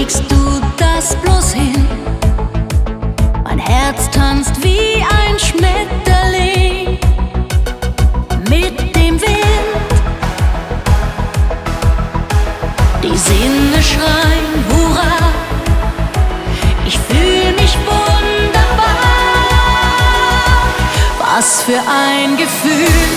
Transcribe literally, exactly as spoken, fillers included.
kriegst du das bloß hin? Mein Herz tanzt wie ein Schmetterling mit dem Wind. Die Sinne schreien Hurra, ich fühl mich wunderbar. Was für ein Gefühl.